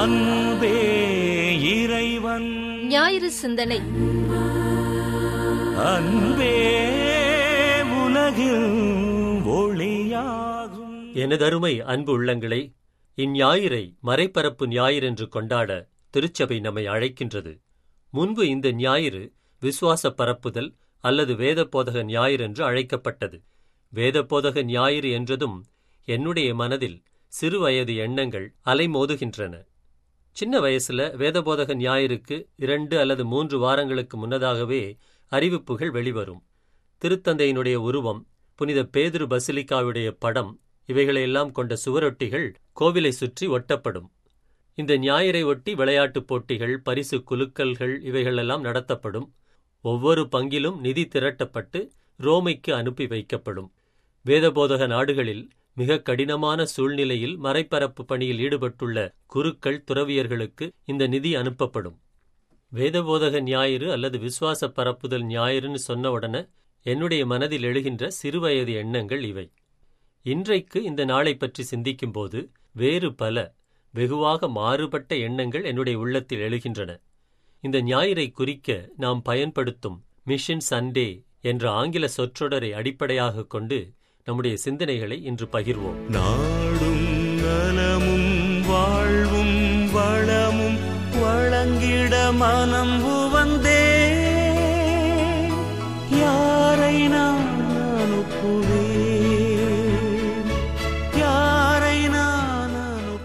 அன்பே இறைவன். ஞாயிறு சிந்தனை. அன்பே உலகில் ஒளியாகும். எனதருமை அன்பு உள்ளங்களே, இந்ஞாயிறை மறைபரப்பு ஞாயிறு என்று கொண்டாட திருச்சபை நம்மை அழைக்கின்றது. முன்பு இந்த ஞாயிறு விசுவாச பரப்புதல் அல்லது வேதபோதக ஞாயிறு என்று அழைக்கப்பட்டது. வேதபோதக ஞாயிறு என்றதும் என்னுடைய மனதில் சிறுவயது எண்ணங்கள் அலைமோதுகின்றன. சின்ன வயசுல வேதபோதக ஞாயிறுக்கு 2 அல்லது 3 வாரங்களுக்கு முன்னதாகவே அறிவிப்புகள் வெளிவரும். திருத்தந்தையினுடைய உருவம், புனித பேதுரு பசிலிக்காவுடைய படம், இவைகளையெல்லாம் கொண்ட சுவரொட்டிகள் கோவிலை சுற்றி ஒட்டப்படும். இந்த ஞாயிறை ஒட்டி விளையாட்டுப் போட்டிகள், பரிசு குலுக்கல்கள் இவைகளெல்லாம் நடத்தப்படும். ஒவ்வொரு பங்கிலும் நிதி திரட்டப்பட்டு ரோமைக்கு அனுப்பி வைக்கப்படும். வேதபோதக நாடுகளில் மிக கடினமான சூழ்நிலையில் மறைபரப்பு பணியில் ஈடுபட்டுள்ள குருக்கள், துறவியர்களுக்கு இந்த நிதி அனுப்பப்படும். வேதபோதக ஞாயிறு அல்லது விசுவாச பரப்புதல் ஞாயிறுன்னு சொன்னவுடனே என்னுடைய மனதில் எழுகின்ற சிறுவயது எண்ணங்கள் இவை. இன்றைக்கு இந்த நாளை பற்றி சிந்திக்கும்போது வேறு பல வெகுவாக மாறுபட்ட எண்ணங்கள் என்னுடைய உள்ளத்தில் எழுகின்றன. இந்த ஞாயிறை குறிக்க நாம் பயன்படுத்தும் மிஷன் சண்டே என்ற ஆங்கில சொற்றொடரை அடிப்படையாக கொண்டு நம்முடைய சிந்தனைகளை இன்று பகிர்வோம். நாடும் நலமும் வாழ்வும் வளமும் வழங்கிட மனம் உவந்தே யாரை நான் அனுப்புவேன், யாரை நான்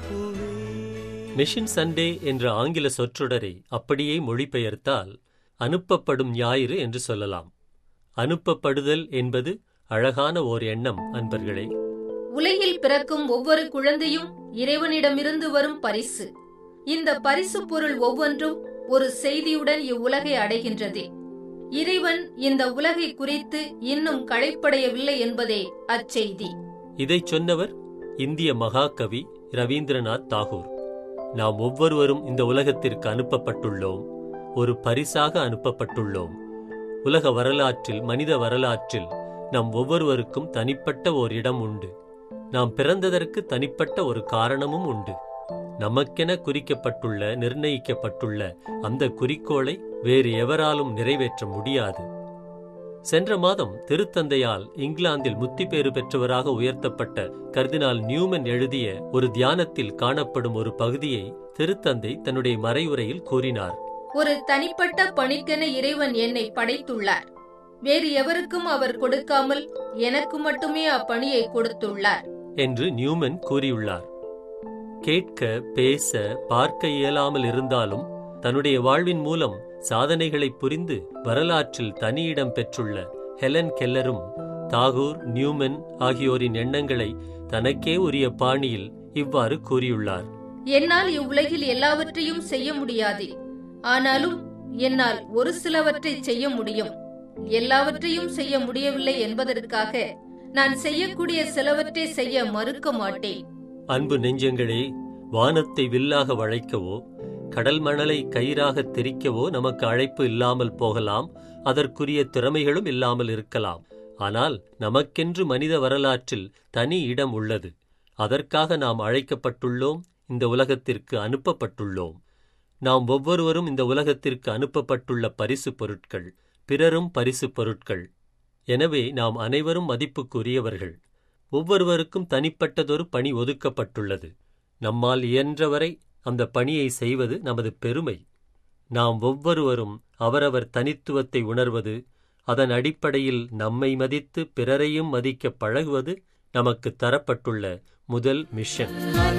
அனுப்புவேன். மிஷன் சண்டே என்ற ஆங்கில சொற்றொடரை அப்படியே மொழிபெயர்த்தால் அனுப்பப்படும் ஞாயிறு என்று சொல்லலாம். அனுப்பப்படுதல் என்பது அழகான ஓர் எண்ணம் அன்பர்களே. உலகில் பிறக்கும் ஒவ்வொரு குழந்தையும் இறைவனிடமிருந்து வரும் பரிசு. இந்த பரிசு பொருள் ஒவ்வொன்றும் ஒரு செய்தியுடன் இவ்வுலகை அடைகின்றது. இறைவன் இந்த உலகை குறித்து இன்னும் களைப்படையவில்லை என்பதே அச்செய்தி. இதைச் சொன்னவர் இந்திய மகாகவி ரவீந்திரநாத் தாகூர். நாம் ஒவ்வொருவரும் இந்த உலகத்திற்கு அனுப்பப்பட்டுள்ளோம், ஒரு பரிசாக அனுப்பப்பட்டுள்ளோம். உலக வரலாற்றில், மனித வரலாற்றில் நம் ஒவ்வொருவருக்கும் தனிப்பட்ட ஓர் இடம் உண்டு. நாம் பிறந்ததற்கு தனிப்பட்ட ஒரு காரணமும் உண்டு. நமக்கென குறிக்கப்பட்டுள்ள, நிர்ணயிக்கப்பட்டுள்ள அந்த குறிக்கோளை வேறு எவராலும் நிறைவேற்ற முடியாது. சென்ற மாதம் திருத்தந்தையால் இங்கிலாந்தில் முத்திப்பேறு பெற்றவராக உயர்த்தப்பட்ட கர்தினால் நியூமன் எழுதிய ஒரு தியானத்தில் காணப்படும் ஒரு பகுதியை திருத்தந்தை தன்னுடைய மறையுரையில் கூறினார். ஒரு தனிப்பட்ட பணிக்கென இறைவன் என்னை படைத்துள்ளார். வேறு எவருக்கும் அவர் கொடுக்காமல் எனக்கு மட்டுமே அப்பணியை கொடுத்துள்ளார் என்று நியூமன் கூறியுள்ளார். கேட்க, பேச, பார்க்க இயலாமல் இருந்தாலும் தன்னுடைய வாழ்வின் மூலம் சாதனைகளை புரிந்து வரலாற்றில் தனியிடம் பெற்றுள்ள ஹெலன் கெல்லரும் தாகூர், நியூமன் ஆகியோரின் எண்ணங்களை தனக்கே உரிய பாணியில் இவ்வாறு கூறியுள்ளார். என்னால் இவ்வுலகில் எல்லாவற்றையும் செய்ய முடியாது. ஆனாலும் என்னால் ஒரு சிலவற்றை செய்ய முடியும். எல்லாவற்றையும் செய்ய முடியவில்லை என்பதற்காக நான் செய்யக்கூடிய சிலவற்றை செய்ய மறுக்க மாட்டேன். அன்பு நெஞ்சங்களே, வானத்தை வில்லாக வளைக்கவோ கடல் மணலை கயிறாக தெரிக்கவோ நமக்கு அழைப்பு இல்லாமல் போகலாம், அதற்குரிய திறமைகளும் இல்லாமல் இருக்கலாம். ஆனால் நமக்கென்று மனித வரலாற்றில் தனி இடம் உள்ளது. அதற்காக நாம் அழைக்கப்பட்டுள்ளோம், இந்த உலகத்திற்கு அனுப்பப்பட்டுள்ளோம். நாம் ஒவ்வொருவரும் இந்த உலகத்திற்கு அனுப்பப்பட்டுள்ள பரிசு பொருட்கள், பிறரும் பரிசு பொருட்கள். எனவே நாம் அனைவரும் மதிப்புக்குரியவர்கள். ஒவ்வொருவருக்கும் தனிப்பட்டதொரு பணி ஒதுக்கப்பட்டுள்ளது. நம்மால் இயன்றவரை அந்த பணியை செய்வது நமது பெருமை. நாம் ஒவ்வொருவரும் அவரவர் தனித்துவத்தை உணர்வது, அதன் அடிப்படையில் நம்மை மதித்து பிறரையும் மதிக்க பழகுவது நமக்கு தரப்பட்டுள்ள முதல் மிஷன்.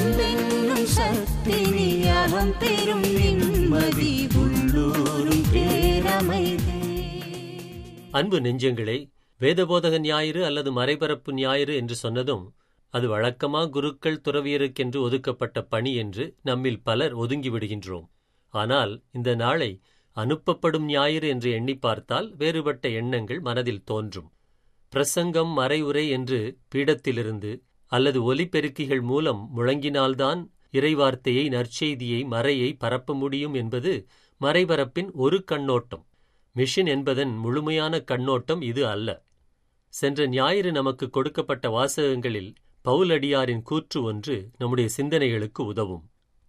அன்பு நெஞ்சங்களே, வேதபோதக ஞாயிறு அல்லது மறைபரப்பு ஞாயிறு என்று சொன்னதும் அது வழக்கமா குருக்கள், துறவியருக்கென்று ஒதுக்கப்பட்ட பணி என்று நம்மில் பலர் ஒதுங்கிவிடுகின்றோம். ஆனால் இந்த நாளை அனுப்பப்படும் ஞாயிறு என்று எண்ணி பார்த்தால் வேறுபட்ட எண்ணங்கள் மனதில் தோன்றும். பிரசங்கம், மறைவுரை என்று பீடத்திலிருந்து அல்லது ஒலிபெருக்கிகள் மூலம் முழங்கினால்தான் இறைவார்த்தையை, நற்செய்தியை, மறையை பரப்ப முடியும் என்பது மறைபரப்பின் ஒரு கண்ணோட்டம். மிஷன் என்பதன் முழுமையான கண்ணோட்டம் இது அல்ல. சென்ற ஞாயிறு நமக்கு கொடுக்கப்பட்ட வாசகங்களில் பவுலடியாரின் கூற்று ஒன்று நம்முடைய சிந்தனைகளுக்கு உதவும்.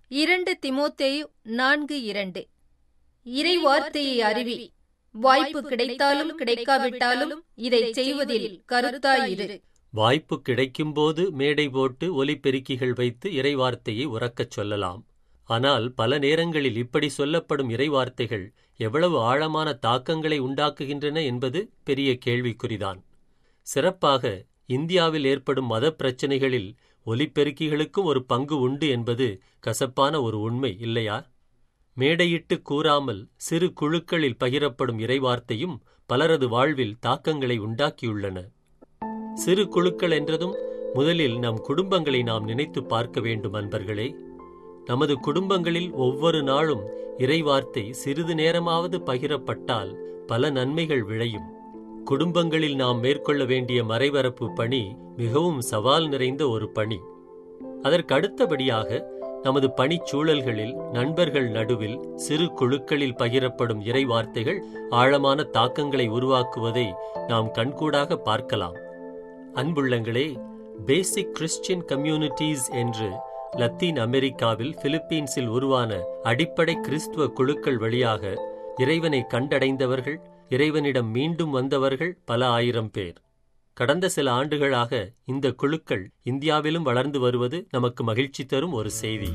2 தீமோத்தேயு 4:2. இறை வார்த்தையை அறிவி. வாய்ப்பு கிடைத்தாலும் கிடைக்காவிட்டாலும் இதை செய்வதில் கருத்தாயிரு. வாய்ப்பு கிடைக்கும்போது மேடை போட்டு ஒலிபெருக்கிகள் வைத்து இறைவார்த்தையை உரக்கச் சொல்லலாம். ஆனால் பல நேரங்களில் இப்படி சொல்லப்படும் இறைவார்த்தைகள் எவ்வளவு ஆழமான தாக்கங்களை உண்டாக்குகின்றன என்பது பெரிய கேள்விக்குறிதான். சிறப்பாக இந்தியாவில் ஏற்படும் மத பிரச்சினைகளில் ஒலிபெருக்கிகளுக்கும் ஒரு பங்கு உண்டு என்பது கசப்பான ஒரு உண்மை இல்லையா? மேடையிட்டு கூறாமல் சிறு குழுக்களில் பகிரப்படும் இறைவார்த்தையும் பலரது வாழ்வில் தாக்கங்களை உண்டாக்கியுள்ளன. சிறு குழுக்கள் என்றதும் முதலில் நம் குடும்பங்களை நாம் நினைத்து பார்க்க வேண்டும் அன்பர்களே. நமது குடும்பங்களில் ஒவ்வொரு நாளும் இறைவார்த்தை சிறிது நேரமாவது பகிரப்பட்டால் பல நன்மைகள் விளையும். குடும்பங்களில் நாம் மேற்கொள்ள வேண்டிய மறைபரப்பு பணி மிகவும் சவால் நிறைந்த ஒரு பணி. அதற்கு அடுத்தபடியாக நமது பணிச்சூழல்களில் நண்பர்கள் நடுவில் சிறு குழுக்களில் பகிரப்படும் இறைவார்த்தைகள் ஆழமான தாக்கங்களை உருவாக்குவதை நாம் கண்கூடாக பார்க்கலாம். அன்புள்ளங்களே, பேசிக் கிறிஸ்டியன் கம்யூனிட்டிஸ் என்று லத்தீன் அமெரிக்காவில் பிலிப்பீன்ஸில் உருவான அடிப்படை கிறிஸ்துவ குழுக்கள் வழியாக இறைவனை கண்டடைந்தவர்கள், இறைவனிடம் மீண்டும் வந்தவர்கள் பல ஆயிரம் பேர். கடந்த சில ஆண்டுகளாக இந்த குழுக்கள் இந்தியாவிலும் வளர்ந்து வருவது நமக்கு மகிழ்ச்சி தரும் ஒரு செய்தி.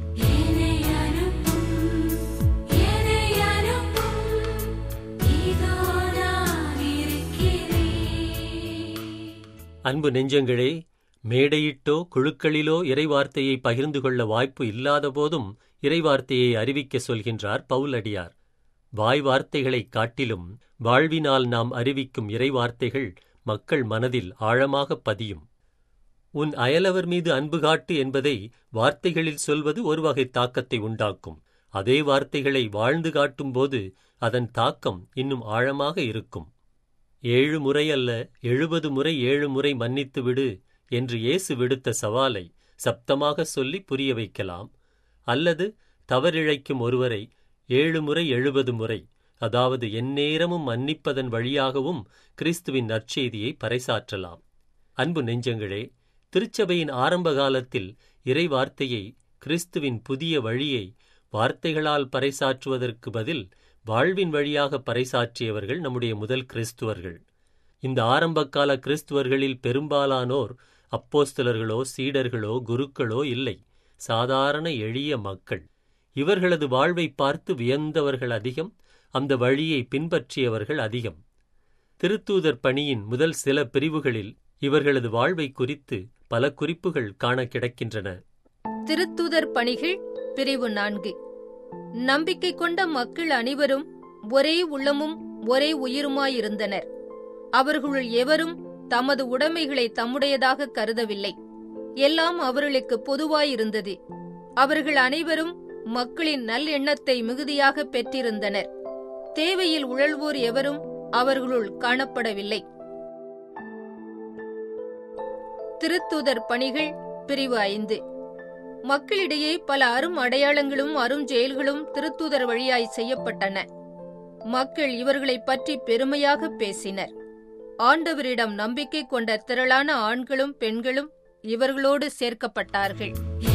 அன்பு நெஞ்சங்களே, மேடையிட்டோ குழுக்களிலோ இறைவார்த்தையை பகிர்ந்து கொள்ள வாய்ப்பு இல்லாத போதும் இறைவார்த்தையை அறிவிக்க சொல்கின்றார் பவுலடியார். வாய் வார்த்தைகளைக் காட்டிலும் வாழ்வினால் நாம் அறிவிக்கும் இறைவார்த்தைகள் மக்கள் மனதில் ஆழமாக பதியும். உன் அயலவர் மீது அன்பு காட்டு என்பதை வார்த்தைகளில் சொல்வது ஒரு வகை தாக்கத்தை உண்டாக்கும். அதே வார்த்தைகளை வாழ்ந்து காட்டும்போது அதன் தாக்கம் இன்னும் ஆழமாக இருக்கும். 7 முறை அல்ல 70 முறை 7 முறை மன்னித்து விடு என்று இயேசு விடுத்த சவாலை சப்தமாக சொல்லி புரிய வைக்கலாம். அல்லது தவறிழைக்கும் ஒருவரை 7 முறை 70 முறை, அதாவது எந்நேரமும் மன்னிப்பதன் வழியாகவும் கிறிஸ்துவின் நற்செய்தியை பறைசாற்றலாம். அன்பு நெஞ்சங்களே, திருச்சபையின் ஆரம்ப காலத்தில் இறை வார்த்தையை, கிறிஸ்துவின் புதிய வழியை வார்த்தைகளால் பறைசாற்றுவதற்கு பதில் வாழ்வின் வழியாக பறைசாற்றியவர்கள் நம்முடைய முதல் கிறிஸ்துவர்கள். இந்த ஆரம்பகால கிறிஸ்துவர்களில் பெரும்பாலானோர் அப்போஸ்தலர்களோ சீடர்களோ குருக்களோ இல்லை, சாதாரண எளிய மக்கள். இவர்களது வாழ்வை பார்த்து வியந்தவர்கள் அதிகம், அந்த வழியை பின்பற்றியவர்கள் அதிகம். திருத்தூதர் பணியின் முதல் சில பிரிவுகளில் இவர்களது வாழ்வை குறித்து பல குறிப்புகள் காண கிடக்கின்றன. திருத்தூதர் பணிகள் பிரிவு 4. நம்பிக்கை கொண்ட மக்கள் அனைவரும் ஒரே உள்ளமும் ஒரே உயிருமாயிருந்தனர். அவர்களுள் எவரும் தமது உடைமைகளை தம்முடையதாக கருதவில்லை. எல்லாம் அவர்களுக்கு பொதுவாயிருந்தது. அவர்கள் அனைவரும் மக்களின் நல்லெண்ணத்தை மிகுதியாக பெற்றிருந்தனர். தேவையில் உழல்வோர் எவரும் அவர்களுள் காணப்படவில்லை. திருத்தூதர் பணிகள் பிரிவு 5. மக்களிடையே பல அரும் அடையாளங்களும் அரும் செயல்களும் திருத்தூதர் வழியாய் செய்யப்பட்டன. மக்கள் இவர்களைப் பற்றி பெருமையாக பேசினர். ஆண்டவரிடம் நம்பிக்கை கொண்ட திரளான ஆண்களும் பெண்களும் இவர்களோடு சேர்க்கப்பட்டார்கள்.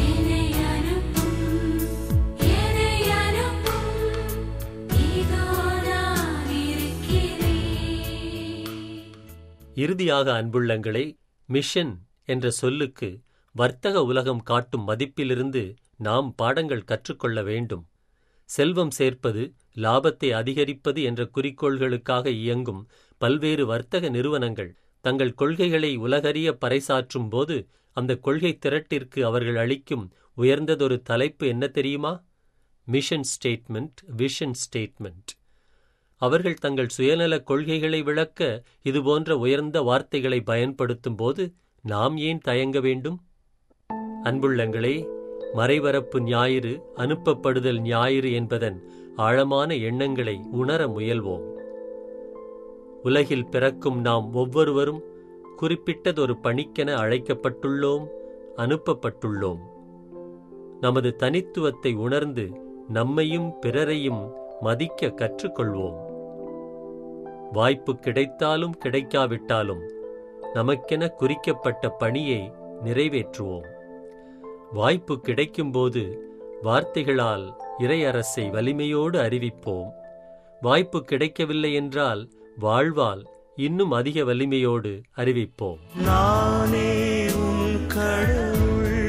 இறுதியாக அன்புள்ளங்களே, மிஷன் என்ற சொல்லுக்கு வர்த்தக உலகம் காட்டும் மதிப்பிலிருந்து நாம் பாடங்கள் கற்றுக்கொள்ள வேண்டும். செல்வம் சேர்ப்பது, லாபத்தை அதிகரிப்பது என்ற குறிக்கோள்களுக்காக இயங்கும் பல்வேறு வர்த்தக நிறுவனங்கள் தங்கள் கொள்கைகளை உலகறிய பறைசாற்றும் போது அந்த கொள்கை திரட்டிற்கு அவர்கள் அளிக்கும் உயர்ந்ததொரு தலைப்பு என்ன தெரியுமா? Mission statement, vision statement. அவர்கள் தங்கள் சுயநல கொள்கைகளை விளக்க இதுபோன்ற உயர்ந்த வார்த்தைகளை பயன்படுத்தும் போது நாம் ஏன் தயங்க வேண்டும்? அன்புள்ளங்களே, மறைபரப்பு ஞாயிறு, அனுப்பப்படுதல் ஞாயிறு என்பதன் ஆழமான எண்ணங்களை உணர முயல்வோம். உலகில் பிறக்கும் நாம் ஒவ்வொருவரும் குறிப்பிட்டதொரு பணிக்கென அழைக்கப்பட்டுள்ளோம், அனுப்பப்பட்டுள்ளோம். நமது தனித்துவத்தை உணர்ந்து நம்மையும் பிறரையும் மதிக்க கற்றுக்கொள்வோம். வாய்ப்பு கிடைத்தாலும் கிடைக்காவிட்டாலும் நமக்கென குறிக்கப்பட்ட பணியை நிறைவேற்றுவோம். வாய்ப்பு கிடைக்கும்போது வார்த்தைகளால் இறையரசை வலிமையோடு அறிவிப்போம். வாய்ப்பு கிடைக்கவில்லை என்றால் வாழ்வால் இன்னும் அதிக வலிமையோடு அறிவிப்போம். நானே உன் கடவுள்,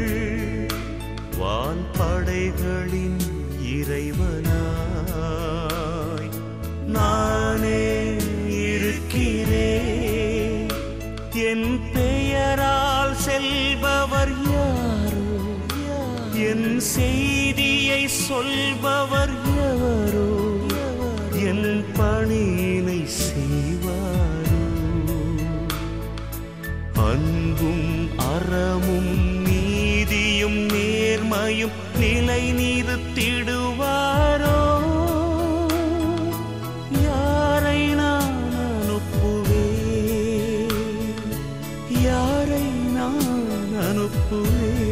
வான்படைகளின் இறைவனாய் நானே இருக்கிறேன். என் பெயரால் செல்பவர் யாரோ, என் செய்தியை சொல்பவர் எவரோ, என் பணியினை செய்வாரோ. அன்பும் அறமும் நீதியும் நேர்மையும் நிலை நிறுத்திடுவாரோ. யாரை நான் அனுப்புவேன், யாரை நான் அனுப்புவேன்.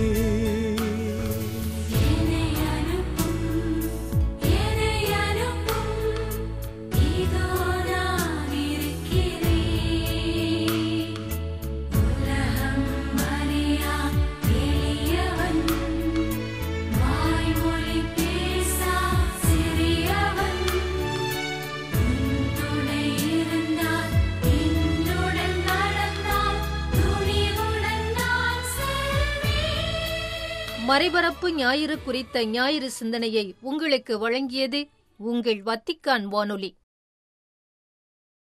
மறைபரப்பு ஞாயிறு குறித்த ஞாயிறு சிந்தனையை உங்களுக்கு வழங்கியது உங்கள் வத்திக்கான் வானொலி.